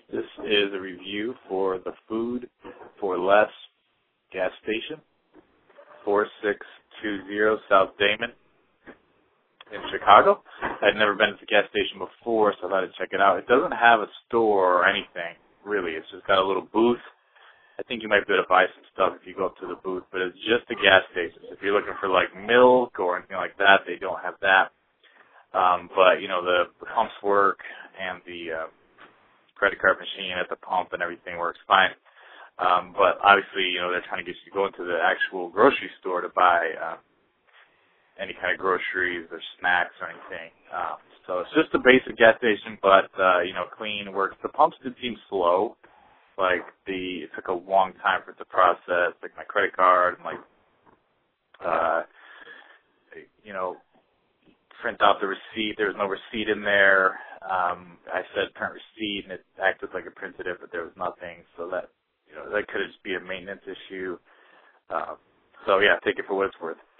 This is a review for the Food for Less gas station, 4620 South Damon in Chicago. I'd never been to the gas station before, so I thought I'd check it out. It doesn't have a store or anything, really. It's just got a little booth. I think you might be able to buy some stuff if you go up to the booth, but it's just a gas station. So if you're looking for, like, milk or anything like that, they don't have that. But, you know, the pumps work and the credit card machine at the pump and everything works fine. But obviously, you know, they're trying to get you to go into the actual grocery store to buy any kind of groceries or snacks or anything. So it's just a basic gas station, but, you know, clean, works. The pumps did seem slow. Like, it took a long time for it to process, like my credit card, and like, you know, print out the receipt. There was no receipt in there. I said print receipt, and it acted like it printed it, but there was nothing. So that, you know, that could just be a maintenance issue. So yeah, take it for what it's worth.